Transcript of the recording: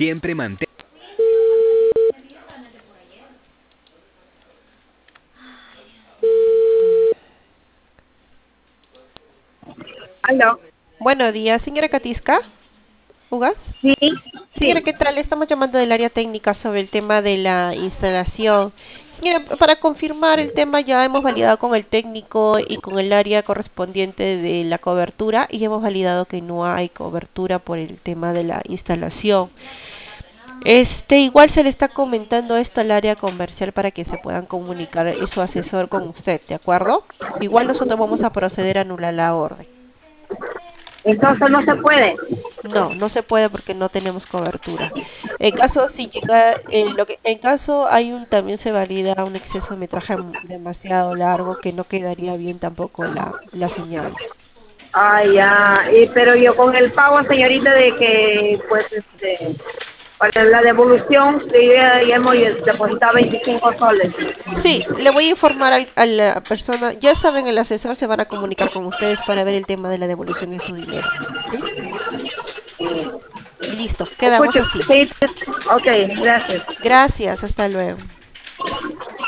Siempre mantén. Aló. Buenos días, señora Katisca. ¿Ugas? Sí, Señora, sí. ¿qué tal? Estamos llamando del área técnica sobre el tema de la instalación. Señora, para confirmar el tema ya hemos validado con el técnico y con el área correspondiente de la cobertura y hemos validado que no hay cobertura por el tema de la instalación. Igual se le está comentando esto al área comercial para que se puedan comunicar y su asesor con usted, ¿de acuerdo? Igual nosotros vamos a proceder a anular la orden. Entonces no se puede. No, no se puede porque no tenemos cobertura. En caso si llega, en caso hay también se valida un exceso de metraje demasiado largo que no quedaría bien tampoco la señal. Ay, ya. Pero yo con el pago, señorita, de que, pues, para la devolución, que yo ya hemos depositado 25 soles. Sí, le voy a informar a la persona, ya saben, el asesor se van a comunicar con ustedes para ver el tema de la devolución de su dinero. ¿Sí? Listo, quedamos Escuche, así. sí, ok, gracias. Gracias, hasta luego.